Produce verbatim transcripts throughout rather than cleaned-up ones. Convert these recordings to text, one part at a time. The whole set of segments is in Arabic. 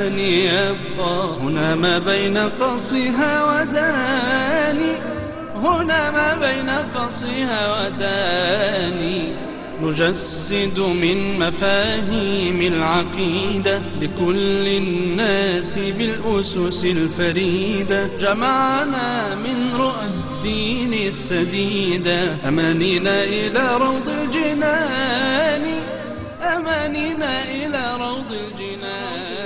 الأماني يبقى هنا ما بين قصها وداني، هنا ما بين قصها وداني. نجسد من مفاهيم العقيدة لكل الناس بالأسس الفريدة. جمعنا من رؤى الدين السديدة، أمانينا إلى روض الجنان، أمانينا إلى روض الجنان.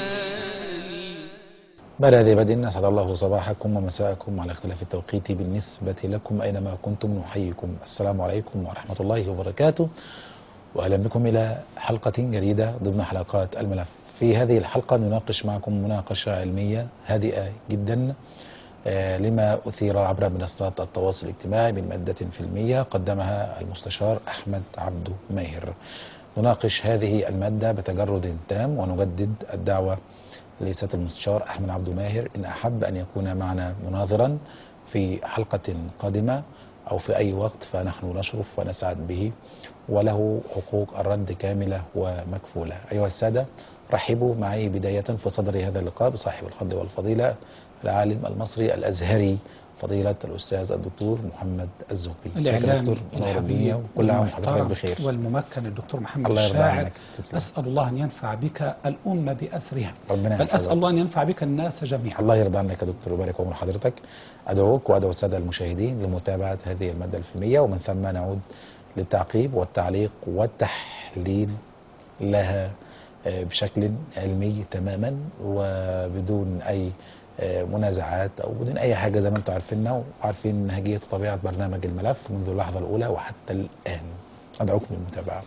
بعد هذه بدء أسعد الله صباحكم ومساءكم على اختلاف التوقيت بالنسبة لكم أينما كنتم. نحييكم السلام عليكم ورحمة الله وبركاته، وأهلا بكم إلى حلقة جديدة ضمن حلقات الملف. في هذه الحلقة نناقش معكم مناقشة علمية هادئة جدا لما أثير عبر منصات التواصل الاجتماعي من مادة فيلمية قدمها المستشار أحمد عبده ماهر. نناقش هذه المادة بتجرد تام ونجدد الدعوة لسيادة المستشار أحمد عبده ماهر إن أحب أن يكون معنا مناظرا في حلقة قادمة أو في أي وقت فنحن نشرف ونسعد به، وله حقوق الرد كاملة ومكفولة. أيها السادة، رحبوا معي بداية في صدر هذا اللقاء بصاحب الفضل والفضيلة العالم المصري الأزهري فضيلة الأستاذ الدكتور محمد الزهبي. الإعلامي الحبيب وكل عام وحضرتك بخير. والممكن الدكتور محمد الله يرضى الشاعر. عنك. أسأل الله أن ينفع بك الأمة بأسرها، ربنا بل يحفظك. أسأل الله أن ينفع بك الناس جميعا. الله يرضى عنك يا دكتور ويبارك عمر حضرتك. أدعوك وأدعو السادة المشاهدين لمتابعة هذه المادة الفيلمية، ومن ثم نعود للتعقيب والتعليق والتحليل لها بشكل علمي تماما وبدون أي منازعات أو بدون أي حاجة، زي ما أنتم عارفيننا وعارفين منهجية طبيعة برنامج الملف منذ اللحظة الأولى وحتى الآن. أدعوكم للمتابعة.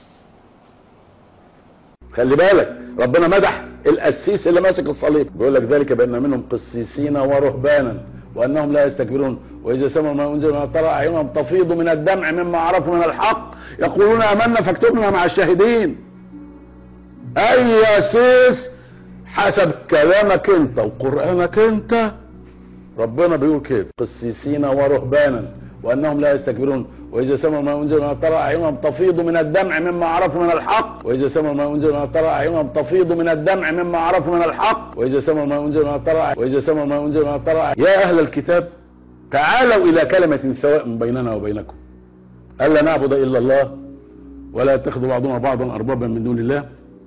خلي بالك، ربنا مدح القسيس اللي ماسك الصليب، بيقول لك ذلك بأن منهم قسيسين ورهبانا وأنهم لا يستكبرون وإذا سمعوا ما أنزل من ترى أعينهم تفيض من الدمع مما عرفوا من الحق يقولون آمنا فاكتبنا مع الشاهدين. أي قسيس حسب كلامك انت وقرآنك انت، ربنا بيقول كده قسيسين ورهبانا وانهم لا يستكبرون واذا سمعوا ما انزل من ترى اعينهم تفيض من الدمع مما عرفوا من الحق واذا سمعوا ما انزل من ترى اعينهم تفيض من الدمع مما عرفوا من الحق واذا سمعوا ما انزل من ترى واذا سمعوا ما انزل من ترى يا اهل الكتاب تعالوا الى كلمة سواء بيننا وبينكم الا نعبد الا الله ولا يتخذ بعضنا بعضا اربابا من دون الله.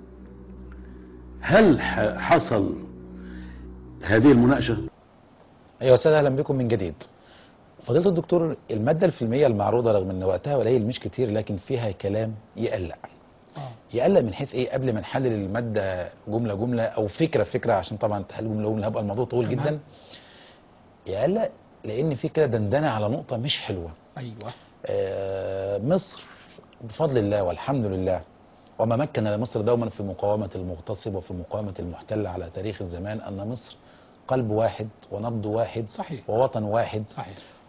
هل حصل هذه المناقشة؟ أيها السادة، أهلا بكم من جديد. فضيلة الدكتور، المادة الفيلمية المعروضة رغم أن وقتها قليل مش كتير لكن فيها كلام يقلق. آه. يقلق من حيث إيه؟ قبل ما نحلل المادة جملة جملة أو فكرة فكرة، عشان طبعا تحلل جملة جملة هيبقى الموضوع طويل جدا. يقلق لأن في كده دندنة على نقطة مش حلوة. أيوة. آه مصر بفضل الله والحمد لله وما مكن لمصر دوما في مقاومة المغتصب وفي مقاومة المحتل على تاريخ الزمان أن مصر قلب واحد ونبض واحد. صحيح. ووطن واحد. صحيح.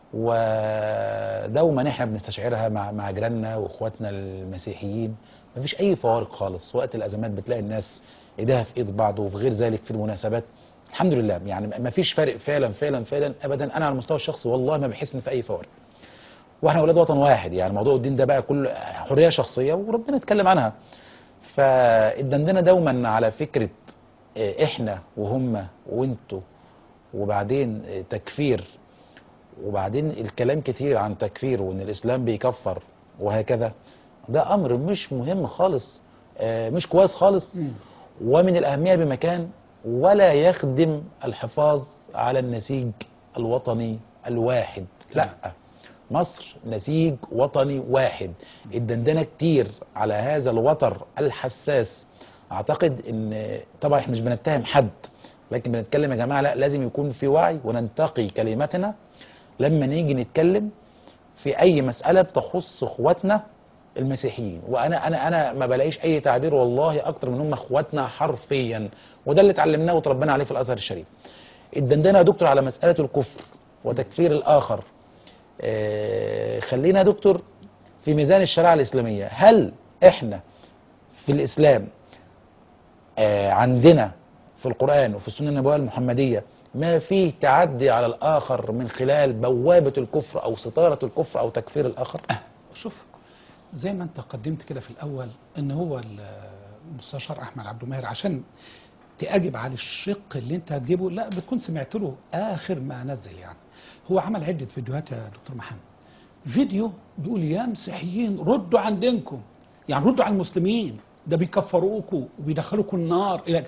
ودوما احنا بنستشعرها مع مع جيراننا واخواتنا المسيحيين. مفيش اي فوارق خالص. وقت الازمات بتلاقي الناس ايديها في ايد بعض، وفي غير ذلك في المناسبات الحمد لله يعني مفيش فارق فعلا فعلا فعلا ابدا. انا على المستوى الشخصي والله ما بحس ان في اي فوارق، واحنا اولاد وطن واحد. يعني موضوع الدين ده بقى كل حريه شخصيه وربنا اتكلم عنها. فالدندنه دوما على فكره احنا وهم وانتوا، وبعدين تكفير، وبعدين الكلام كتير عن تكفير وان الاسلام بيكفر وهكذا، ده امر مش مهم خالص، مش كويس خالص، ومن الاهميه بمكان، ولا يخدم الحفاظ على النسيج الوطني الواحد. لا، مصر نسيج وطني واحد. الدندنه كتير على هذا الوتر الحساس. اعتقد ان طبعا احنا مش بنتهم حد، لكن بنتكلم يا جماعه لا، لازم يكون في وعي وننتقي كلماتنا لما نيجي نتكلم في اي مساله بتخص اخواتنا المسيحيين. وانا انا انا ما بلاقيش اي تعبير والله اكتر من هم اخواتنا حرفيا، وده اللي اتعلمناه وتربينا عليه في الازهر الشريف. الدندنه يا دكتور على مساله الكفر وتكفير الاخر. آه خلينا يا دكتور في ميزان الشريعه الاسلاميه. هل احنا في الاسلام آه عندنا في القرآن وفي السنة النبوية المحمدية ما فيه تعدي على الآخر من خلال بوابة الكفر أو ستارة الكفر أو تكفير الآخر؟ أه شوف، زي ما أنت قدمت كده في الأول أن هو المستشار أحمد عبده ماهر عشان تأجب على الشق اللي انت هتجيبه، لا بتكون سمعت له اخر ما نزل. يعني هو عمل عده فيديوهات يا دكتور محمد، فيديو بيقول يا مسيحيين ردوا عن دينكم، يعني ردوا على المسلمين، ده بيكفروكوا وبيدخلوكوا النار الى،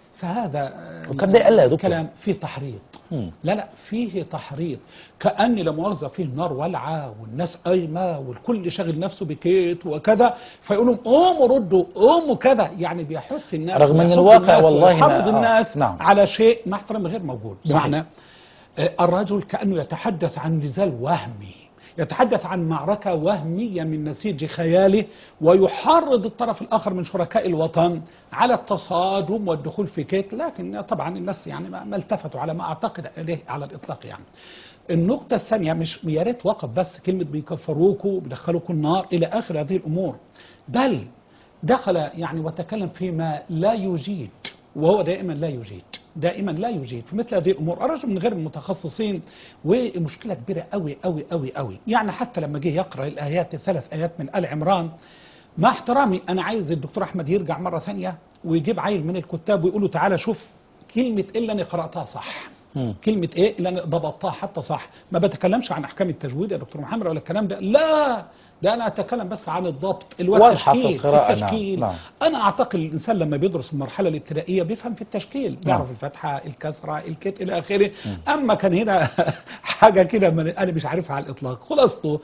فهذا وكان ده يقلق يا دكتور. كلام فيه تحريض. مم. لا لا فيه تحريض، كأن لا مؤاخذة فيه النار والعة والناس قايمة والكل شاغل نفسه بكيت وكذا، فيقولوا قوموا ردوا قوموا كذا، يعني بيحث الناس رغم ان ويحث الواقع الناس والله ما- ويحرض آه، الناس نعم. على شيء مع احترامي غير موجود. صحيح. بمعنى آه، الرجل كأنه يتحدث عن نزال وهمي، يتحدث عن معركة وهمية من نسيج خياله، ويحرض الطرف الآخر من شركاء الوطن على التصادم والدخول في كيك، لكن طبعا الناس يعني ما ما التفتوا على ما أعتقد إليه على الإطلاق. يعني النقطة الثانية، مش يا ريت وقف بس كلمة بيكفروكوا بيدخلوكوا النار إلى آخر هذه الأمور، بل دخل يعني وتكلم فيما لا يجيد، وهو دائما لا يجيد، دائما لا يجيد في مثل هذه الامور. الرجل من غير المتخصصين، ومشكله كبيره قوي قوي قوي قوي. يعني حتى لما جه يقرا الايات الثلاث ايات من ال عمران، مع احترامي انا عايز الدكتور احمد يرجع مره ثانيه ويجيب عيل من الكتاب ويقول له تعالى شوف كلمه ايه اللي انا قراتها صح، مم. كلمه ايه اللي انا ضبطتها حتى صح. ما بتكلمش عن احكام التجويد يا دكتور محمد ولا الكلام ده، لا ده انا اتكلم بس عن الضبط اللي هو واضحة في التشكيل. القراءة. التشكيل نعم. نعم. انا اعتقد الانسان لما بيدرس المرحله الابتدائيه بيفهم في التشكيل، بيعرف نعم. الفتحه الكسره الكت الى اخره. اما كان هنا حاجه كده من- انا مش عارفها على الاطلاق. خلاصته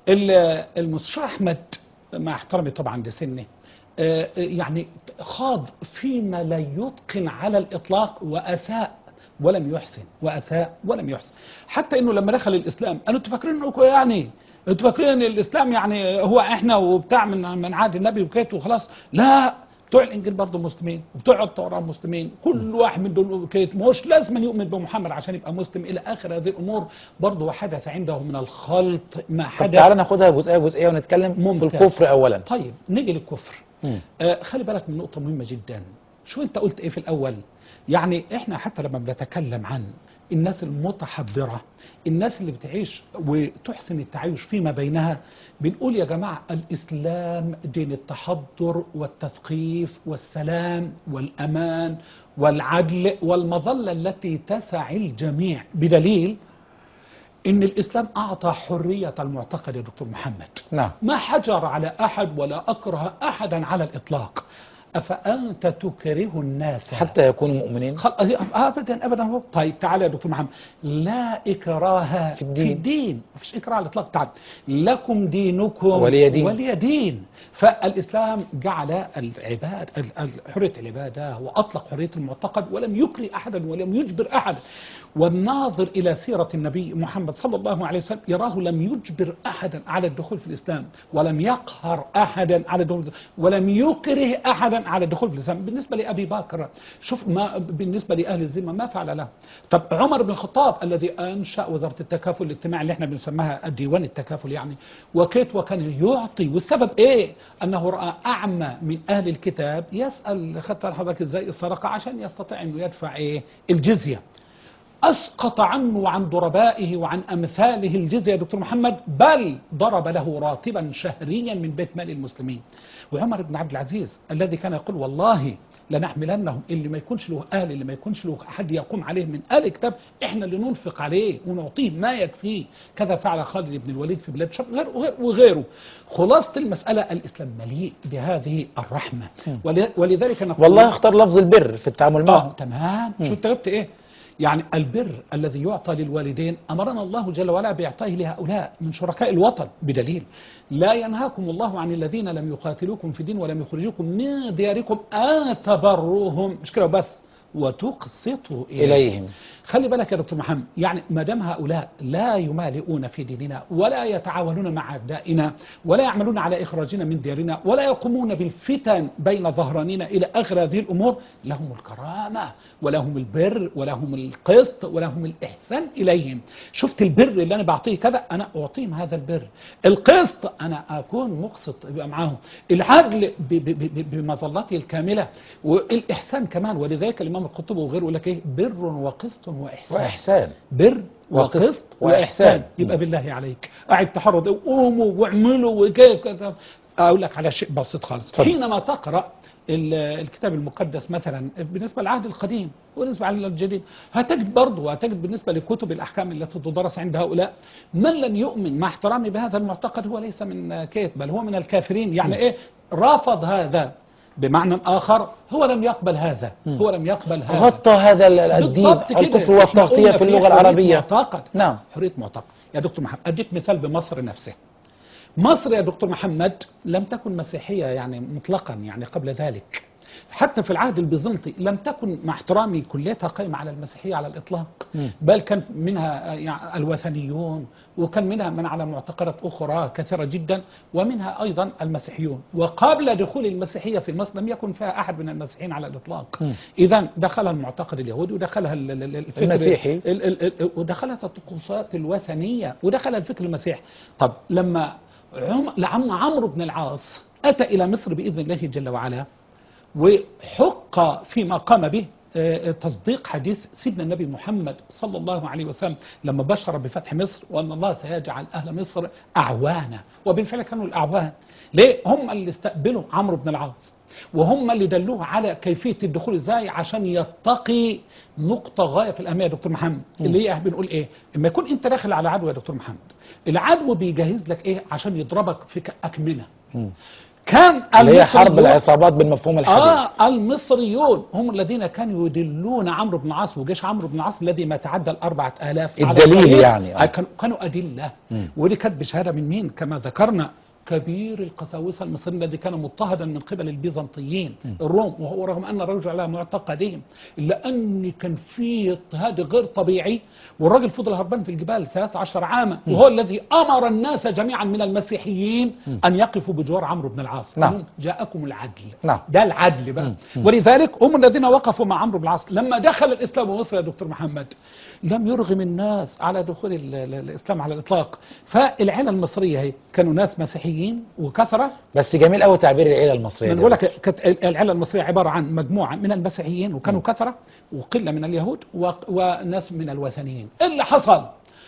ال- المستشار احمد مع احترامي طبعا لسنه، آه، يعني خاض فيما لا يتقن على الاطلاق، واساء ولم يحسن، واساء ولم يحسن. حتى انه لما دخل الاسلام قالوا انتوا فاكرين انكم يعني انتوا فاكرين ان الاسلام يعني هو احنا وبتاع من من عهد النبي وكيت وخلاص؟ لا، بتوع الانجيل برضه مسلمين، وبتوع التوراه مسلمين، كل واحد من دول كيت مش لازم يؤمن بمحمد عشان يبقى مسلم الى اخر هذه الامور. برضه حدث عنده من الخلط ما طب حدث. تعالى ناخدها جزئيه جزئيه ونتكلم في ممتاز. الكفر اولا. طيب نيجي للكفر. مم. آه خلي بالك من نقطة مهمة جدا. شو انت قلت ايه في الاول؟ يعني احنا حتى لما بنتكلم عن الناس المتحضرة، الناس اللي بتعيش وتحسن التعايش فيما بينها، بنقول يا جماعة الاسلام دين التحضر والتثقيف والسلام والامان والعدل والمظلة التي تسع الجميع، بدليل ان الاسلام اعطى حرية المعتقد يا دكتور محمد. نعم. ما حجر على أحد ولا أكره أحدا على الإطلاق. أفأنت تكره الناس حتى يكونوا مؤمنين. خل... أبدا أبدا هو. طيب تعالى يا دكتور محمد، لا إكراه في الدين. في الدين، مفيش إكراه على الإطلاق. تعال لكم دينكم ولي دين. ولي دين. فالإسلام جعل العباد ال- ال- حرية العبادة، وأطلق حرية المعتقد، ولم يكره أحدا ولم يجبر أحد. والناظر إلى سيرة النبي محمد صلى الله عليه وسلم يراه لم يجبر أحدا على الدخول في الإسلام، ولم يقهر أحدا على الدخول في الإسلام، ولم يكره أحدا على الدخول في الإسلام. بالنسبة لأبي بكر شوف، ما بالنسبة لأهل الذمة ما فعل له. طب عمر بن الخطاب الذي أنشأ وزارة التكافل الاجتماعي اللي احنا بنسميها الديوان التكافل يعني، وكيت وكان يعطي، والسبب إيه؟ أنه رأى أعمى من أهل الكتاب يسأل خدت حضرتك إزاي السرقة عشان يستطيع أنه يدفع إيه؟ الجزية. أسقط عنه وعن ضربائه وعن أمثاله الجزية يا دكتور محمد، بل ضرب له راتبا شهريا من بيت مال المسلمين. وعمر بن عبد العزيز الذي كان يقول والله لنحملنهم، اللي ما يكونش له أهل، اللي ما يكونش له أحد يقوم عليه من أهل الكتاب، إحنا اللي ننفق عليه ونعطيه ما يكفيه. كذا فعل خالد بن الوليد في بلاد الشام وغيره وغيره. خلاصة المسألة الإسلام مليء بهذه الرحمة، ول- ولذلك نقول والله اختار لفظ البر في التعامل معه. آه تمام. شو انت جبت ايه؟ يعني البر الذي يعطى للوالدين امرنا الله جل وعلا باعطائه لهؤلاء من شركاء الوطن، بدليل لا ينهاكم الله عن الذين لم يقاتلوكم في الدين ولم يخرجوكم من دياركم ان تبروهم، مش كده بس، وتقسطوا إليهم. خلي بالك يا دكتور محمد، يعني ما دام هؤلاء لا يمالئون في ديننا، ولا يتعاونون مع أعدائنا، ولا يعملون على إخراجنا من ديارنا، ولا يقومون بالفتن بين ظهرانينا إلى آخر هذه الأمور، لهم الكرامة ولهم البر ولهم القسط ولهم الإحسان إليهم. شفت البر اللي أنا بعطيه كذا، أنا أعطيهم هذا البر. القسط أنا أكون مقسط يبقى معاهم. العدل ب- ب- ب- بمظلته الكاملة، والإحسان كمان. ولذلك الإمام القرطبي وغيره يقول لك إيه؟ بر وقسط وإحسان. وإحسان. بر وقسط وقسط وإحسان. وإحسان. يبقى بالله عليك قاعد تحرض قوموا واعملوا وكذا، اقول لك على شيء بسيط خالص. طبعا. حينما تقرا الكتاب المقدس مثلا بالنسبه للعهد القديم وبالنسبه للجديد، هتجد برضه وهتجد بالنسبه لكتب الاحكام التي تدرس عند هؤلاء من لم يؤمن مع احترامي بهذا المعتقد هو ليس من كيت بل هو من الكافرين. يعني ايه رافض هذا؟ بمعنى آخر هو لم يقبل هذا، هو لم يقبل هذا، غطى هذا الدين الكفر والتغطية في اللغة العربية. معتقد. نعم. حرية معتقد يا دكتور محمد. أديك مثال بمصر نفسه. مصر يا دكتور محمد لم تكن مسيحية يعني مطلقا يعني قبل ذلك، حتى في العهد البيزنطي لم تكن مع احترامي كليتها قائمة على المسيحية على الإطلاق، بل كان منها يعني الوثنيون، وكان منها من على معتقدات أخرى كثيرة جدا، ومنها أيضا المسيحيون. وقبل دخول المسيحية في مصر لم يكن فيها أحد من المسيحيين على الإطلاق. إذا دخلها المعتقد اليهودي ودخلها الفكر المسيحي ودخلها الطقوسات الوثنية ودخلها الفكر المسيحي. طب لما عم عمرو بن العاص أتى إلى مصر بإذن الله جل وعلا وحق فيما قام به تصديق حديث سيدنا النبي محمد صلى الله عليه وسلم لما بشر بفتح مصر وأن الله سيجعل أهل مصر أعوانا، وبالفعل كانوا الأعوان. ليه؟ هم اللي استقبلوا عمرو بن العاص وهم اللي دلوه على كيفية الدخول ازاي عشان يتقي نقطة غاية في الأهمية يا دكتور محمد، اللي هي بنقول ايه؟ اما يكون انت داخل على عدو يا دكتور محمد، العدو بيجهز لك ايه عشان يضربك في أكمنة. كان اللي هي حرب العصابات بالمفهوم الحديث. اه المصريون هم الذين كانوا يدلون عمرو بن العاص وجيش عمرو بن العاص الذي ما تعدى الأربعة آلاف. الدليل يعني آه. كانوا أدلة، ودي كانت بشهادة من مين؟ كما ذكرنا كبير القساوسة المصريين الذي كان مضطهدا من قبل البيزنطيين الروم، وهو رغم أن الرجل على معتقدهم إلا أن كان فيه اضطهاد غير طبيعي، والراجل فضل هربان في الجبال ثلاثة عشر عاما، وهو الذي أمر الناس جميعا من المسيحيين أن يقفوا بجوار عمرو بن العاص. نعم. جاءكم العدل. نعم. ده العدل بقى. ولذلك هم الذين وقفوا مع عمرو بن العاص لما دخل الإسلام مصر يا دكتور محمد، لم يرغم الناس على دخول الإسلام على الإطلاق. فالعيلة المصرية هي كانوا ناس مسيحيين وكثرة. بس جميل قوي تعبير العيلة المصرية. بنقول لك كانت العيلة المصرية عبارة عن مجموعة من المسيحيين وكانوا كثرة، وقلة من اليهود وناس من الوثنيين. اللي حصل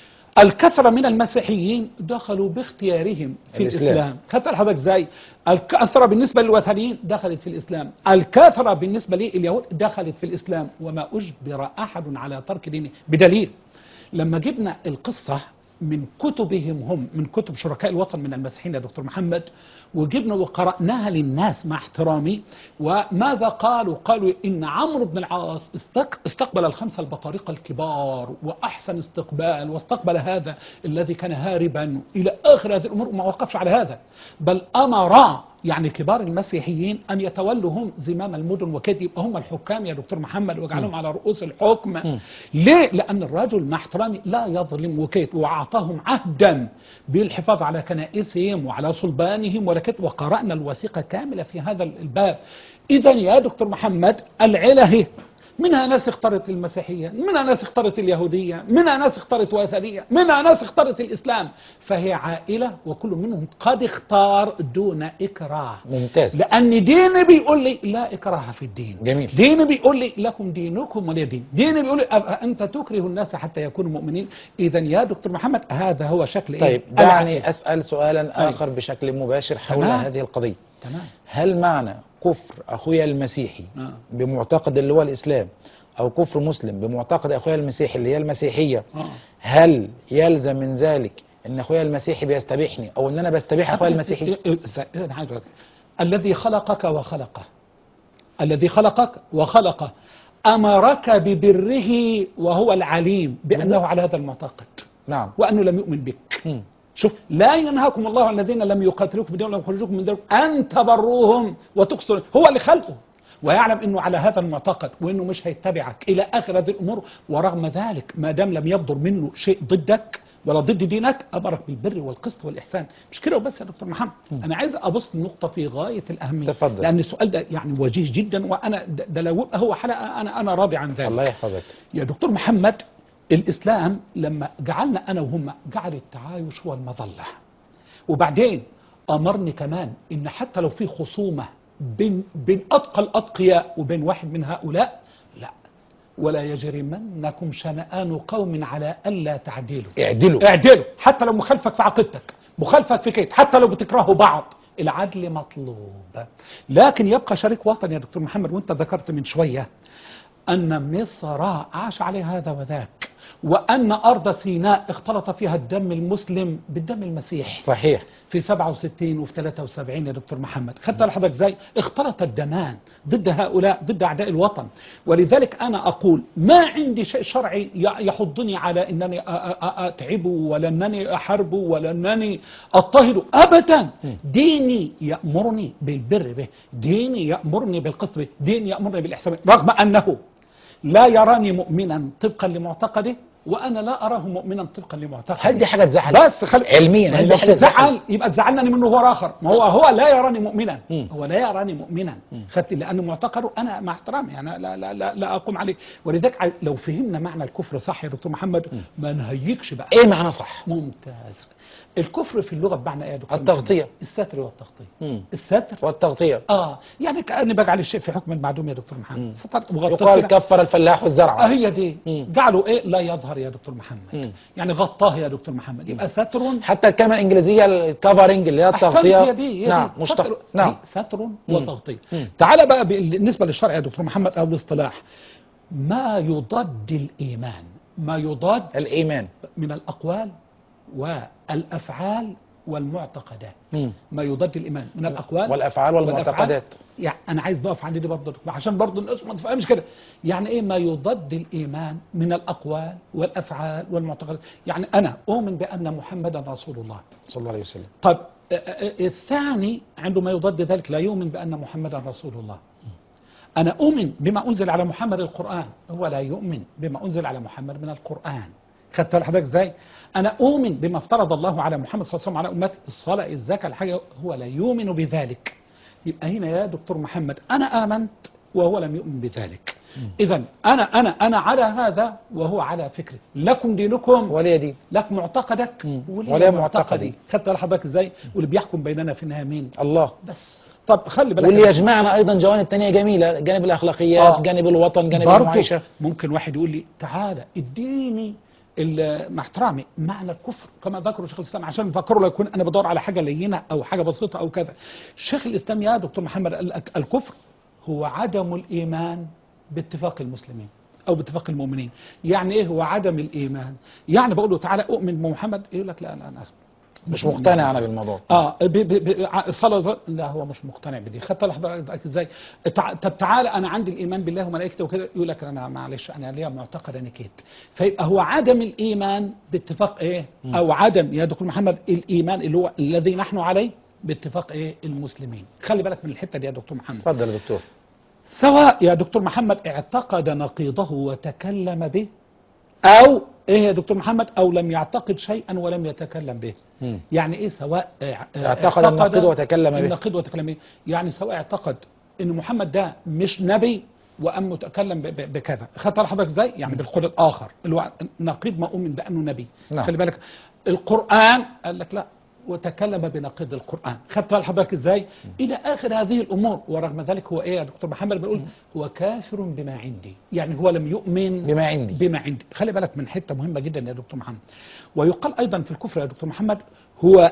الكثرة من المسيحيين دخلوا باختيارهم في الإسلام. الإسلام. خدت حضرتك ازاي؟ الكثرة بالنسبة للوثنيين دخلت في الإسلام، الكثرة بالنسبة لليهود دخلت في الإسلام، وما أجبر أحد على ترك دينه. بدليل لما جبنا القصة من كتبهم هم، من كتب شركاء الوطن من المسيحيين يا دكتور محمد، وجبنا وقرأناها للناس مع احترامي، وماذا قالوا؟ قالوا إن عمرو بن العاص استقبل الخمسة البطارقة الكبار وأحسن استقبال، واستقبل هذا الذي كان هاربا إلى آخر هذه الأمور، وما وقفش على هذا بل أمر يعني كبار المسيحيين أن يتولوا هم زمام المدن وكده يبقى هم الحكام يا دكتور محمد ويجعلهم على رؤوس الحكم. م. ليه؟ لأن الرجل مع احترامي لا يظلم وكيد، وأعطاهم عهدا بالحفاظ على كنائسهم وعلى صلبانهم ولكن، وقرأنا الوثيقة كاملة في هذا الباب. إذا يا دكتور محمد العيلة هي منها ناس اختارت المسيحية، منها ناس اختارت اليهودية، منها ناس اختارت وثنية، منها ناس اختارت الإسلام، فهي عائلة وكل منهم قد اختار دون إكراه. ممتاز. لأن ديني بيقول لي لا إكراه في الدين. جميل. ديني بيقول لي لكم دينكم ولي دين. ديني بيقول لي أنت تكره الناس حتى يكونوا مؤمنين. إذا يا دكتور محمد هذا هو شكل. طيب إيه؟ دعني أسأل سؤالا آخر بشكل مباشر حول تمام. هذه القضية. تمام. هل معنى كفر أخويا المسيحي آه. بمعتقد اللي هو الإسلام، أو كفر مسلم بمعتقد أخويا المسيحي اللي هي المسيحية، آه. هل يلزم من ذلك أن أخويا المسيحي بيستبيحني أو أن أنا بستبيح أخويا المسيحي؟ الذي خلقك وخلقه، الذي خلقك وخلقه أمرك ببره وهو العليم بأنه على هذا المعتقد. نعم. وأنه لم يؤمن بك. م. شوف، لا ينهاكم الله عن الذين لم يقاتلوكم في الدين ولم يخرجوكم من دينكم أن تبروهم وتقسطوا. هو اللي خلقه ويعلم انه على هذا المعتقد وانه مش هيتبعك الى اخر هذه الامور، ورغم ذلك ما دام لم يبدر منه شيء ضدك ولا ضد دينك امرك بالبر والقسط والاحسان. مش كده وبس يا دكتور محمد، انا عايز ابص النقطه في غايه الاهميه. تفضل. لان السؤال ده يعني وجيه جدا، وانا ده لو هو حلقه انا انا راضي عن ذلك. الله يحفظك يا دكتور محمد. الاسلام لما جعلنا انا وهم جعل التعايش هو المظله، وبعدين امرني كمان ان حتى لو في خصومه بين بين اتقى الاتقياء وبين واحد من هؤلاء، لا، ولا يجرمنكم شنآن قوم على الا تعدلوا. اعدلوا. اعدلوا حتى لو مخالفك في عقيدتك، مخالفك في كيد، حتى لو بتكرهوا بعض، العدل مطلوب، لكن يبقى شريك وطن يا دكتور محمد. وانت ذكرت من شوية أن مصر عاش عليها هذا وذاك، وأن أرض سيناء اختلط فيها الدم المسلم بالدم المسيحي صحيح. في سبعة وستين وفي ثلاثة وسبعين يا دكتور محمد. خدت لحضرتك ازاي اختلط الدمان ضد هؤلاء، ضد أعداء الوطن. ولذلك أنا أقول ما عندي شيء شرعي يحضني على أنني أتعبه ولا أنني أحاربه ولا أنني أضطهده أبدا. ديني يأمرني بالبر به، ديني يأمرني بالقسط به، ديني يأمرني بالإحسان، رغم أنه لا يراني مؤمنا طبقا لمعتقده وأنا لا أراه مؤمنا طبقا لمعتقده. هل دي حاجة تزعل؟ بس خل... علميا هل دي حاجة تزعل؟ يبقى تزعلني منه هو آخر. ما هو هو لا يراني مؤمنا، مم. هو لا يراني مؤمنا. خدت لأنه معتقده أنا مع احترامي يعني لا لا لا, لا أقوم عليه. ولذلك لو فهمنا معنى الكفر صح يا دكتور محمد ما نهيكش بقى. إيه معنى صح؟ ممتاز. الكفر في اللغة بمعنى إيه يا دكتور؟ التغطية. الستر والتغطية. مم. الستر والتغطية. اه يعني كأني بجعل الشيء في حكم المعدوم يا دكتور محمد. ستر يقال كفر الفلاح والزرع. آه هي دي. مم. جعلوا ايه لا يظهر يا دكتور محمد. مم. يعني غطاه يا دكتور محمد. يبقى ستر. حتى الكلمة الإنجليزية الكفرنج اللي هي التغطية. هي دي هي نعم دي. مشتق. ستر. نعم ستر مم. وتغطية. مم. تعال بقى بالنسبة للشرع يا دكتور محمد او الاصطلاح ما يضاد الإيمان، ما يضاد الإيمان من الأقوال والأفعال والمعتقدات. مم. ما يضاد الإيمان من الأقوال والأفعال والمعتقدات. يعني أنا عايز بقف عندي دي برضه عشان برضه الناس ما تفهمش كده. يعني إيه ما يضاد الإيمان من الأقوال والأفعال والمعتقدات؟ يعني أنا أؤمن بأن محمدا رسول الله صلى الله عليه وسلم. طب الثاني عنده ما يضاد ذلك لا يؤمن بأن محمدا رسول الله. أنا أؤمن بما أنزل على محمد القرآن، هو لا يؤمن بما أنزل على محمد من القرآن. خدت لحضرتك ازاي؟ أنا أؤمن بما افترض الله على محمد صلى الله عليه وسلم على أمته، الصلاة الزكاة الحاجة، هو لا يؤمن بذلك. يبقى هنا يا دكتور محمد أنا آمنت وهو لم يؤمن بذلك. إذا أنا أنا أنا على هذا وهو على فكري. لكم دينكم ولي دين. لك معتقدك ولي معتقدي. خدت لحضرتك ازاي؟ واللي بيحكم بيننا في النهاية مين؟ الله. بس طب خلي بالك واللي يجمعنا ايضا جوانب تانية جميلة، جانب الاخلاقيات، آه. جانب الوطن، جانب برضو المعيشة. ممكن واحد يقول لي تعالى اديني مع احترامي معنى الكفر كما ذكره شيخ الاسلام عشان نفكره لا يكون انا بدور على حاجه لينه او حاجه بسيطه او كذا. شيخ الاسلام يا دكتور محمد قال لك الكفر هو عدم الايمان باتفاق المسلمين او باتفاق المؤمنين. يعني ايه هو عدم الايمان؟ يعني بقول له تعالى اؤمن بمحمد، يقول لك لا لا انا مش مقتنع انا بالموضوع. اه ب ب ب صلاه لا هو مش مقتنع بدي. خدت لحضرتك ازاي؟ طب تعالى انا عندي الايمان بالله وملائكته وكده، يقول لك انا معلش انا ليا معتقد انا كده. فيبقى هو عدم الايمان باتفاق ايه؟ م. او عدم يا دكتور محمد الايمان اللي هو الذي نحن عليه باتفاق ايه؟ المسلمين. خلي بالك من الحته دي يا دكتور محمد. اتفضل يا دكتور. سواء يا دكتور محمد اعتقد نقيضه وتكلم به، او ايه يا دكتور محمد او لم يعتقد شيئا ولم يتكلم به. مم. يعني ايه سواء اعتقد النقيض وتكلم به؟ النقيض وتكلم به يعني سواء اعتقد ان محمد ده مش نبي وام متكلم بكذا. خدت حضرتك ازاي؟ يعني مم. بالقول الاخر اللي هو نقيض ما اؤمن بانه نبي. نعم. خلي بالك القران قال لك لا وتكلم بنقيض القرآن. خدت حضرتك ازاي؟ م. إلى آخر هذه الأمور. ورغم ذلك هو إيه يا دكتور محمد بنقول هو كافر بما عندي، يعني هو لم يؤمن بما عندي بما عندي. خلي بالك من حتة مهمة جدا يا دكتور محمد. ويقال أيضا في الكفر يا دكتور محمد هو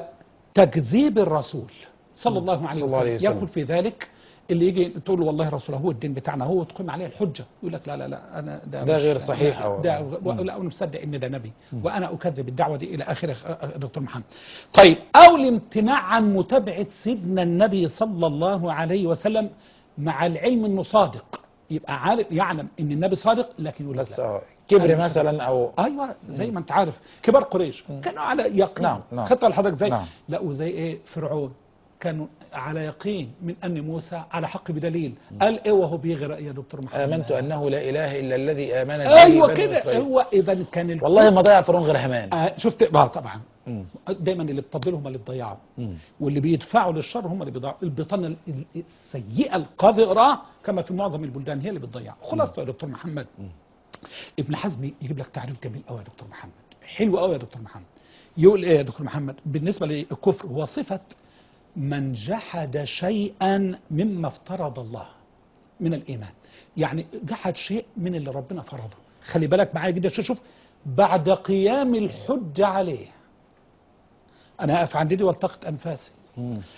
تكذيب الرسول صلى الله عليه وسلم. يقول في ذلك اللي يجي تقول له والله رسول هو الدين بتاعنا هو تقيم عليه الحجه، يقول لك لا لا لا انا ده, ده غير صحيح او ده لا انا مصدق ان ده نبي وانا اكذب الدعوه دي الى اخره دكتور محمد. طيب او الامتناع عن متابعه سيدنا النبي صلى الله عليه وسلم مع العلم انه صادق، يبقى عارف يعلم ان النبي صادق لكن يقول بس كبر مثلا او ايوه زي ما انت عارف كبار قريش كانوا على يقين. نعم نعم. خدت لحضرتك زي نعم. لا وزي ايه فرعون كانوا على يقين من أن موسى على حق بدليل. قال إيه وهو بيغرق يا دكتور محمد؟ آمنت أنه لا إله إلا الذي آمن به أيوة كده. هو إذا كان والله ما ضيع فرعون غير همان. آه شفت بقى طبعا. مم. دايما اللي بتطبلوا هم اللي بتضيعوا، واللي بيدفعوا للشر هم اللي بيضيعوا. البطانة السيئة القذرة كما في معظم البلدان هي اللي بتضيع. خلاص يا دكتور محمد. مم. ابن حزم يجيب لك تعريف جميل قوي يا دكتور محمد، حلو قوي يا دكتور محمد. يقول إيه يا دكتور محمد؟ بالنسبة للكفر هو صفة من جحد شيئا مما افترض الله من الإيمان. يعني جحد شيء من اللي ربنا فرضه. خلي بالك معايا جدا. شوف بعد قيام الحجة عليه أنا أقف عندي دي والتقط أنفاسي.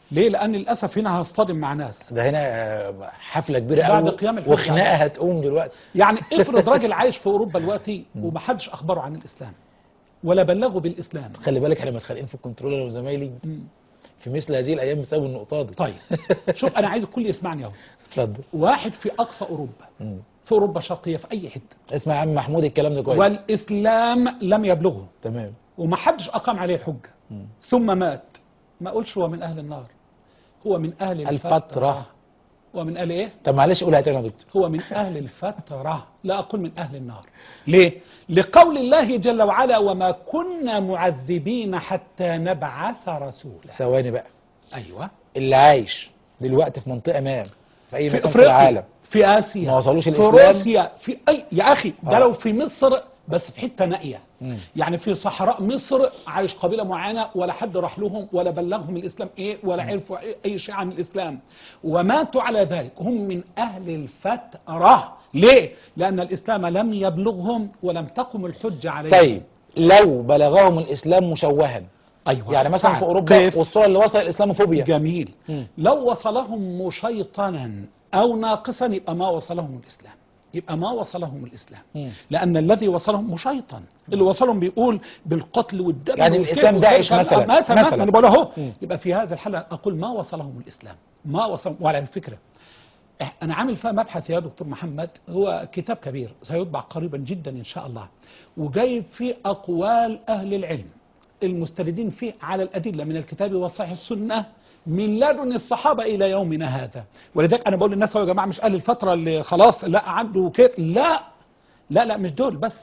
ليه؟ لان للاسف هنا هصطدم مع ناس. ده هنا آه، حفله كبيره بعد قوي قيام الحج وخناقه عليه. هتقوم دلوقتي. يعني افرض راجل عايش في اوروبا دلوقتي ومحدش اخبره عن الاسلام ولا بلغه بالاسلام. خلي بالك احنا متخانقين في الكنترول انا وزمايلي مم. في مثل هذه الايام بسبب النقطه دي. طيب شوف انا عايز الكل يسمعني اهو. اتفضل. واحد في اقصى اوروبا، مم. في اوروبا الشرقيه في اي حته، اسمع يا عم محمود الكلام ده كويس. والاسلام لم يبلغه تمام. ومحدش اقام عليه الحجه، مم. ثم مات، ما اقولش هو من اهل النار، هو من اهل الفتره. الفتره. هو من اهل ايه؟ طب معلش قولها تاني يا دكتور. هو من أهل الفترة، لا أقول من أهل النار. ليه؟ لقول الله جل وعلا وما كنا معذبين حتى نبعث رسولا. ثواني بقى. أيوة. اللي عايش دلوقتي في منطقه ما في اي في مكان في أفريقيا، العالم في آسيا، ما وصلوش في الإسلام. روسيا، في أي يا أخي ده آه. لو في مصر بس في حتة نائية، مم. يعني في صحراء مصر عايش قبيلة معينة ولا حد راح لهم ولا بلغهم الإسلام إيه ولا عرفوا أي شيء عن الإسلام وماتوا على ذلك، هم من أهل الفترة. ليه؟ لأن الإسلام لم يبلغهم ولم تقم الحجة عليهم. طيب لو بلغهم الاسلام مشوها، أيوة. يعني مثلا في تعال. اوروبا كيف؟ والصوره اللي وصل الاسلاموفوبيا. جميل. مم. لو وصلهم مشيطنا أو ناقصا يبقى ما وصلهم الإسلام، يبقى ما وصلهم الإسلام. مم. لأن الذي وصلهم مشيطا، اللي وصلهم بيقول بالقتل والدم يعني والكيد الإسلام والكيد داعش والكيد. مثلا. مثلا مثلا. مثلا أنا بقول أهو، مم. يبقى في هذه الحالة أقول ما وصلهم الإسلام، ما وصلهم. وعلى الفكرة أنا عامل فيها مبحث يا دكتور محمد، هو كتاب كبير سيطبع قريبا جدا إن شاء الله، وجايب فيه أقوال أهل العلم المستندين فيه على الأدلة من الكتاب وصحيح السنة من لدن الصحابة إلى يومنا هذا. ولذلك أنا بقول للناس يا جماعة مش قال الفترة اللي خلاص لا عنده كده، لا لا لا مش دول بس.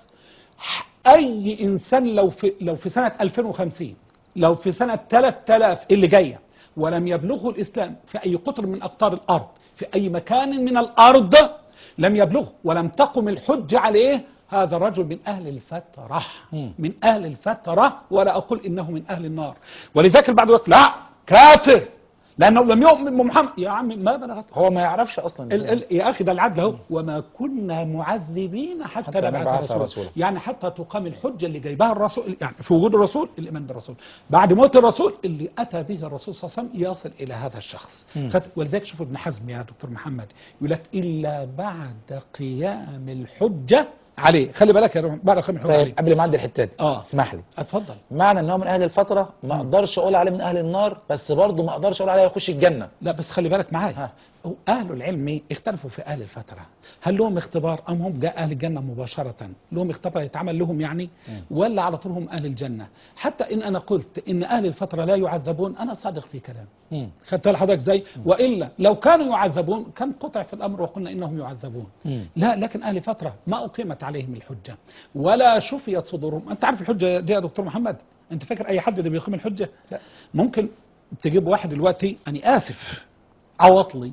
أي إنسان لو في لو في سنة ألفين وخمسين، لو في سنة ثلاثة آلاف اللي جاية ولم يبلغه الإسلام في أي قطر من أقطار الأرض في أي مكان من الأرض لم يبلغه ولم تقم الحجة عليه، هذا الرجل من أهل الفترة، من أهل الفترة، ولا أقول إنه من أهل النار. ولذلك البعض يقول لا كافر لأنه لم يؤمن بمحمد. يا عم ما بلغته، هو ما يعرفش اصلا. ال ال يا أخي ده العدل اهو، وما كنا معذبين حتى, حتى نبعث نبعث رسولا. رسولا. يعني حتى تقام الحجة اللي جايبها الرسول، يعني في وجود الرسول الإيمان بالرسول، بعد موت الرسول اللي أتى به الرسول صلى الله عليه وسلم يصل إلى هذا الشخص. ولذلك شوفوا ابن حزم يا دكتور محمد يقول لك إلا بعد قيام الحجة عليه. خلي بالك يا بعد قيام الحجة طيب عليه. قبل ما اعدي الحته دي اه اسمح لي. اتفضل. معنى ان هو من اهل الفتره ما اقدرش اقول عليه من اهل النار، بس برضه ما اقدرش اقول عليه يخش الجنه. لا بس خلي بالك معايا، ها. أهل العلم اختلفوا في أهل الفترة، هل لهم اختبار أم هم جاء أهل الجنة مباشرة؟ لهم اختبار يتعمل لهم يعني ولا على طول هم أهل الجنة؟ حتى إن أنا قلت إن أهل الفترة لا يعذبون أنا صادق في كلام. خدت لحضرتك زي وإلا لو كانوا يعذبون كان قطع في الأمر وقلنا إنهم يعذبون. مم. لا لكن أهل فترة ما أقيمت عليهم الحجة ولا شفيت صدورهم. أنت عارف الحجة دي يا دكتور محمد؟ أنت فاكر أي حد اللي بيقيم الحجة؟ لا. ممكن تجيب واحد دلوقتي أنا آسف عواطلي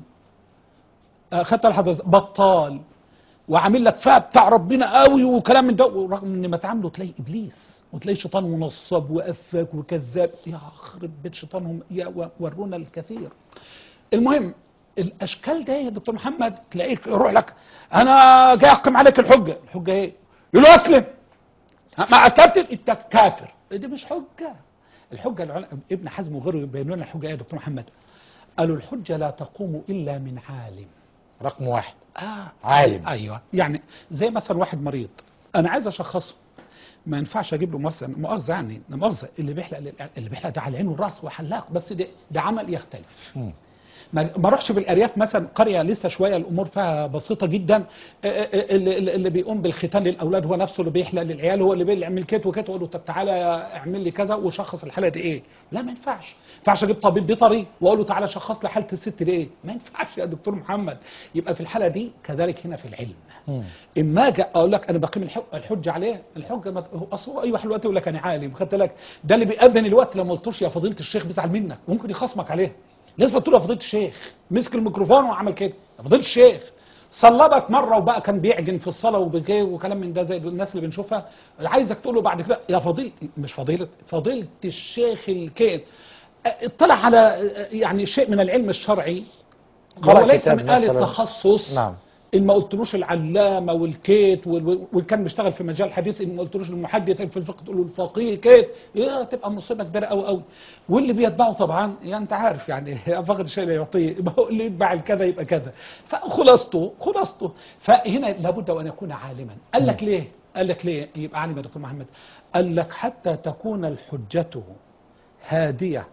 خدت لحضرتك بطال وعامل لك فيها بتاع ربنا قوي وكلام من ده، ورغم ان ما تعامله تلاقي ابليس وتلاقي شيطان منصب وافاك وكذاب. يا خرب بيت شيطانهم يا ورونا الكثير. المهم الاشكال ده يا دكتور محمد تلاقيك يروح لك انا جاي اقيم عليك الحجه. الحجه ايه؟ يقول له اسلم. ما اسلمت انت كافر. دي مش حجه. الحجه العلماء ابن حزم وغيره يبينوا لنا الحجه ايه يا دكتور محمد؟ قالوا الحجه لا تقوم الا من عالم. رقم واحد آه. عالم. ايوه يعني زي مثلا واحد مريض انا عايز اشخصه، ما ينفعش اجيب له مؤاخذه مؤاخذه يعني مؤاخذه اللي بيحلق اللي بيحلق ده على العين والراس وحلاق، بس ده ده عمل يختلف. مم. ما ما اروحش بالارياف مثلا قريه لسه شويه الامور فيها بسيطه جدا، اللي, اللي بيقوم بالختان للاولاد هو نفسه اللي بيحلق للعيال هو اللي بيعمل كده وكده، واقول له طب تعالى اعمل لي كذا وشخص الحاله دي ايه. لا ما ينفعش. ما ينفعش اجيب طبيب بيطري واقول له تعالى شخص لي حاله الست دي ايه. ما ينفعش يا دكتور محمد. يبقى في الحاله دي كذلك هنا في العلم. مم. اما اجي اقول لك انا بقيم الحجه عليه، الحجه ما هو اصلا اي واحد دلوقتي يقول لك انا عالم. خدت بالك ده اللي بيأذن الوقت لما قلتوش يا فضيله الشيخ بيزعل منك ممكن يخصمك عليها. لازم تقول يا فضيله الشيخ، مسك الميكروفون وعمل كده يا فضيله الشيخ، صلبك مره وبقى كان بيعجن في الصلاه وبكيه وكلام من ده زي الناس اللي بنشوفها، عايزك تقول له بعد كده يا فضيله مش فضيله فضيله الشيخ الكيد. اطلع على يعني شيء من العلم الشرعي، هو ليس من اهل التخصص. نعم. ان ما قلتلوش العلامه والكيت وال- وكان بيشتغل في مجال الحديث، ان ما قلتلوش المحدث في الفقه تقول له الفقيه كيت، إيه تبقى مصيبه كبيره قوي قوي. واللي بيتبعه طبعا يعني انت عارف يعني فقد الشيء لا يعطيه، يبقى هو اللي يتبع الكذا يبقى كذا. فخلاصته خلاصته فهنا لابد وان يكون عالما. قال لك ليه؟ قال لك ليه يبقى عالم يا دكتور محمد؟ قال لك حتى تكون الحجه هاديه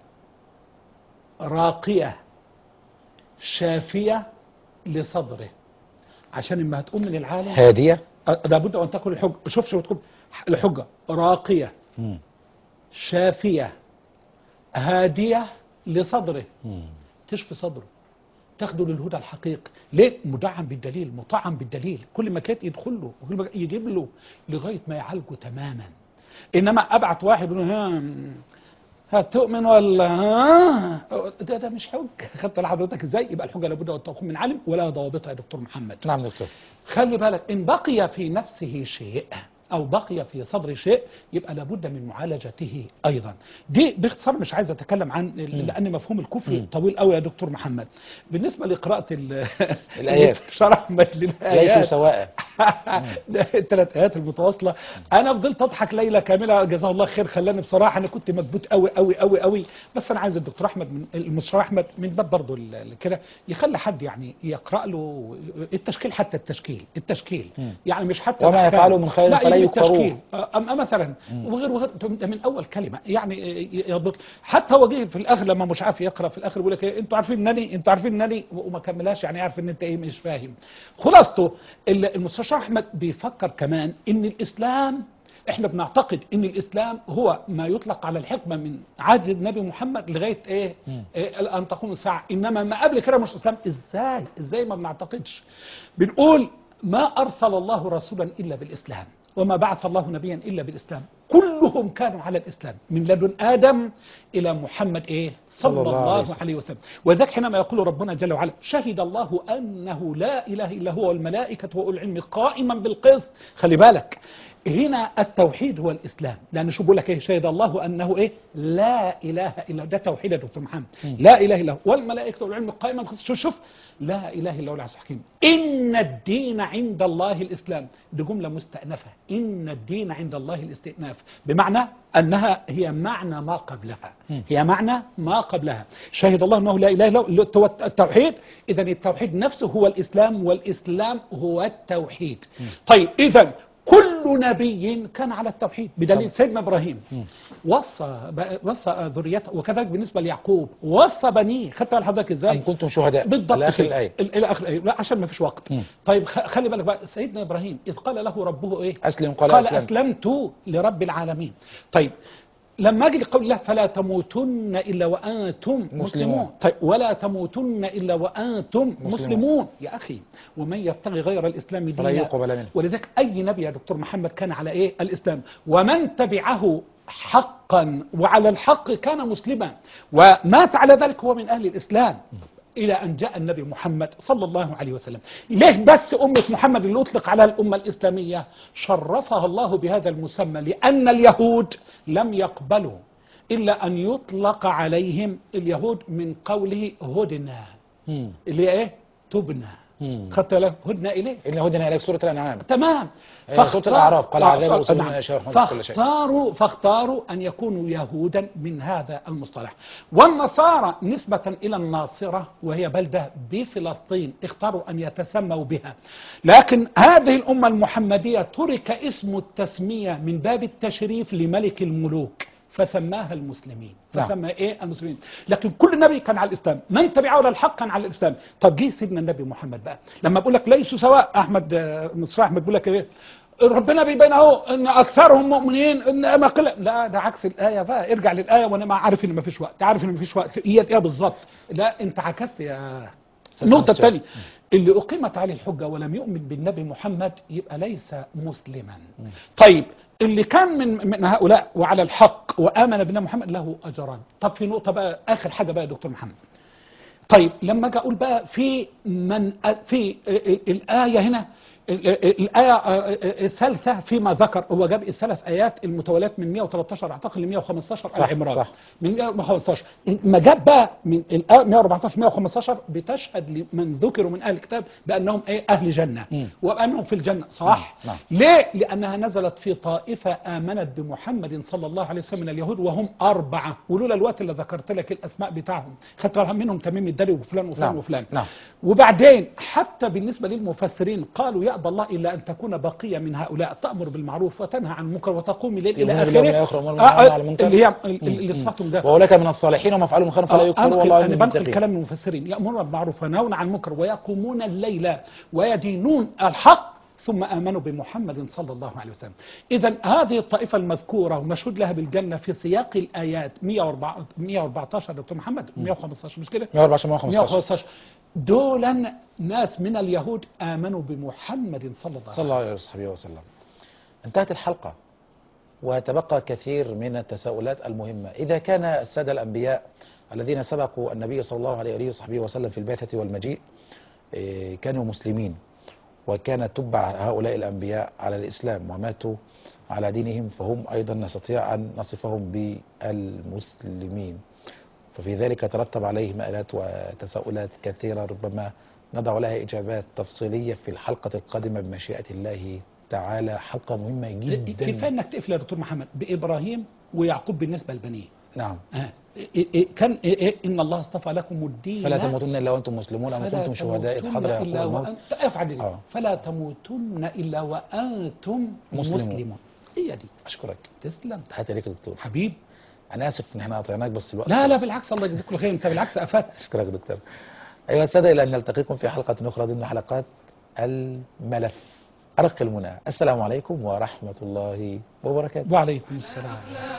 راقيه شافيه لصدره. عشان اما هتقوم من العالم هاديه. أه، لابد ان تكون الحجه، شوف شوف تكون الحجه راقيه مم. شافيه هاديه لصدره، مم. تشفي صدره، تاخده للهدى الحقيقي. ليه؟ مدعم بالدليل، مطعم بالدليل، كل ما كانت يدخل له وكل ما يجيب له لغايه ما يعالجه تماما. انما ابعت واحد يقول له ها هتؤمن ولا ها، ده ده مش حج. خدت لحضرتك ازاي؟ يبقى الحجه لابد ان تكون من عالم ولا ضوابطها يا دكتور محمد. نعم دكتور. خلي بالك ان بقي في نفسه شيء او بقي في صدر شيء يبقى لابد من معالجته ايضا. دي باختصار مش عايز اتكلم عن لان مفهوم الكفر مم. طويل قوي يا دكتور محمد. بالنسبه لقراءه ال- الآيات. شرح ليسوا للايات سواء. الثلاث ايات المتواصله، انا فضلت اضحك ليله كامله جزاه الله خير. خلاني بصراحه انا كنت مكبوت قوي قوي قوي قوي. بس انا عايز الدكتور احمد من المستشار احمد من باب برضه ال- كده يخلي حد يعني يقرا له التشكيل، حتى التشكيل التشكيل مم. يعني مش حتى وما الأحكام. يفعله من خير لا، فلا يجيب يكفروه. التشكيل. أم مثلا وغير وغير من اول كلمه يعني يضبط. حتى هو جه في الاخر لما مش عارف يقرا في الاخر يقول لك إيه، انتوا عارفين انني انتوا عارفين انني وما كملهاش، يعني عارف ان انت ايه مش فاهم. خلاصته ال- المستشار احمد بيفكر كمان ان الاسلام، احنا بنعتقد ان الاسلام هو ما يطلق على الحكمه من عهد النبي محمد لغايه ايه, إيه ان تقوم الساعه، انما ما قبل كده مش اسلام. ازاي ازاي ما بنعتقدش؟ بنقول ما ارسل الله رسولا الا بالاسلام وما بعث الله نبيا الا بالاسلام، كلهم كانوا على الاسلام من لدن ادم الى محمد ايه صلى الله عليه وسلم. وذلك حينما يقول ربنا جل وعلا شهد الله انه لا اله الا هو والملائكه واولو العلم قائما بالقسط. خلي بالك هنا التوحيد هو الاسلام، لان شو بقول لك ايه؟ شهد الله انه ايه لا اله الا، ده توحيد يا دكتور محمد. لا اله الا هو والملائكه والعلم قائما بالقسط. شوف شوف لا اله الا هو العزيز الحكيم. ان الدين عند الله الاسلام، دي جمله مستأنفه. ان الدين عند الله الاستئناف بمعنى انها هي معنى ما قبلها، هي معنى ما قبلها. شهد الله انه لا اله الا هو التوحيد، اذا التوحيد نفسه هو الاسلام والاسلام هو التوحيد. طيب اذا كل نبي كان على التوحيد بدليل سيدنا ابراهيم وصى وصى ذريته، وكذلك بالنسبه ليعقوب وصى بنيه. خدت بالك حضرتك ازاي؟ أم كنتم شهداء بالضبط الى اخر كده. الايه. الى اخر الايه، لا عشان ما فيش وقت. مم. طيب خ- خلي بالك بقى سيدنا ابراهيم اذ قال له ربه ايه؟ اسلم قال, قال اسلمت. اسلمت لرب العالمين. طيب لما اجي لقول الله فلا تموتن الا وانتم مسلمون, مسلمون. طيب ولا تموتن الا وانتم مسلمون, مسلمون. مسلمون. يا اخي ومن يبتغي غير الاسلام فلا دينا يقبل منه. ولذلك اي نبي يا دكتور محمد كان على ايه؟ الاسلام، ومن تبعه حقا وعلى الحق كان مسلما ومات على ذلك هو من اهل الاسلام إلى أن جاء النبي محمد صلى الله عليه وسلم. ليه بس أمة محمد اللي أطلق على الأمة الإسلامية شرفها الله بهذا المسمى؟ لأن اليهود لم يقبلوا إلا أن يطلق عليهم اليهود من قوله هدنا، مم. اللي إيه؟ تبنى. مم. خدت بالك؟ هدنا إليه. إن هدنا إليك سورة الأنعام. تمام. آه، سورة الأعراف قال عذاب آه، وصول نعم. من أشياء ورحمة كل شيء. فاختاروا فاختاروا أن يكونوا يهودا من هذا المصطلح. والنصارى نسبة إلى الناصرة وهي بلدة بفلسطين اختاروا أن يتسموا بها. لكن هذه الأمة المحمدية ترك اسم التسمية من باب التشريف لملك الملوك فسماها المسلمين. نعم. فسمى ايه؟ المسلمين. لكن كل نبي كان على الاسلام، من تبعه على الحق كان على الاسلام. طب جه سيدنا النبي محمد بقى لما بقول لك ليسوا سواء، احمد آه، مصر احمد بيقول لك ايه؟ ربنا بيبين اهو ان اكثرهم مؤمنين ان ما قل، لا ده عكس الايه بقى. ارجع للايه وانا ما عارف ان ما فيش وقت، عارف ان ما فيش وقت. هي ايه بالظبط؟ لا انت عكست يا النقطه الثانيه. اللي اقيمت عليه الحجه ولم يؤمن بالنبي محمد يبقى ليس مسلما. طيب اللي كان من من هؤلاء وعلى الحق وامن بالنبي محمد له اجران. طب في نقطه بقى اخر حاجه بقى يا دكتور محمد. طيب لما اجي اقول بقى في من في الايه هنا الآية الثالثة فيما ذكر، هو جاب الثلاث آيات المتواليات من مئة وثلاثة عشر أعتقد ل مئة وخمسة عشر آل عمران، صح. من مئة وخمسة عشر ما جاب بقى من الآية مئة وأربعة عشر مئة وخمسة عشر بتشهد لمن ذكروا من أهل الكتاب بأنهم إيه أهل جنة مم. وأنهم في الجنة، صح؟ نعم. ليه؟ لأنها نزلت في طائفة آمنت بمحمد صلى الله عليه وسلم من اليهود وهم أربعة، ولولا الوقت اللي ذكرت لك الأسماء بتاعهم خدت منهم تميم الدري وفلان وفلان نعم. وفلان. نعم. وبعدين حتى بالنسبة للمفسرين قالوا يأبى الله إلا أن تكون بقية من هؤلاء تأمر بالمعروف وتنهى عن المنكر وتقوم الليل إلى يؤمنون باليوم آخره. الآخر ويأمرون آه، بالمعروف على المنكر. اللي هي اللي صفاتهم ده. وأولئك من الصالحين وما فعلوا من خير فلا يكفروا والله أنا من بنقل المتقين. كلام المفسرين، يأمرون بالمعروف وينهون عن المنكر ويقومون الليل ويدينون الحق ثم آمنوا بمحمد صلى الله عليه وسلم. إذا هذه الطائفة المذكورة ومشهود لها بالجنة في سياق الآيات مئة وأربعة عشر دكتور محمد مئة وخمسة عشر مش كده؟ مئة وأربعة عشر مئة وخمسة عشر مئة وخمسة عشر دولا ناس من اليهود آمنوا بمحمد صلى الله عليه وسلم. صلى الله عليه وصحبه وسلم. انتهت الحلقة وتبقى كثير من التساؤلات المهمة. إذا كان السادة الأنبياء الذين سبقوا النبي صلى الله عليه وصحبه وسلم في البعثة والمجيء كانوا مسلمين، وكان تبع هؤلاء الأنبياء على الإسلام وماتوا على دينهم، فهم أيضا نستطيع أن نصفهم بالمسلمين، ففي ذلك ترتب عليه مآلات وتساؤلات كثيرة ربما نضع لها إجابات تفصيلية في الحلقة القادمة بمشيئة الله تعالى. حلقة مهمة جدا. كفاية انك تقفل يا دكتور محمد بإبراهيم ويعقوب بالنسبة لبنيه. نعم. آه. إيه إيه كان إيه إيه إن الله اصطفى لكم الدين فلا تموتن إلا وأنتم مسلمون أم كنتم شهداء إذ حضر يعقوب الموت. وأنت... آه. فلا تموتن إلا وأنتم مسلمون, مسلمون. هي دي. أشكرك. تسلم. تحياتي ليك يا دكتور. حبيب. أنا آسف إن إحنا قطعناك بس الوقت. لا لا بالعكس، الله يجزيك كل خير، أنت بالعكس أفدت. أشكرك دكتور. أيها السادة، إلى أن نلتقيكم في حلقة أخرى ضمن حلقات الملف. أرق المنى. السلام عليكم ورحمة الله وبركاته. وعليكم السلام.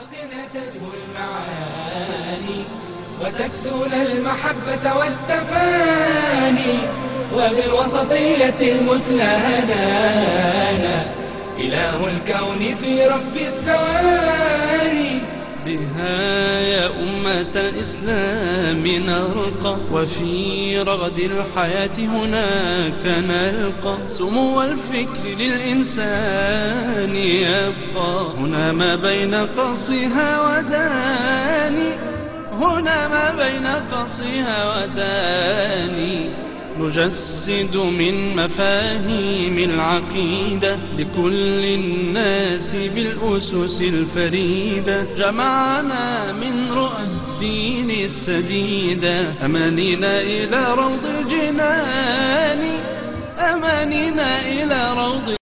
وتكسون المحبة والتفاني وبالوسطية المثنى هدانا إله الكون في رب الثواني. بها يا أمة الإسلام نرقى وفي رغد الحياة هناك نلقى سمو الفكر للإنسان يبقى هنا ما بين قصها وداني هنا ما بين قصها وداني. نجسد من مفاهيم العقيدة لكل الناس بالأسس الفريدة. جمعنا من رؤى الدين السديدة أمانينا إلى روض الجنان أمانينا إلى روض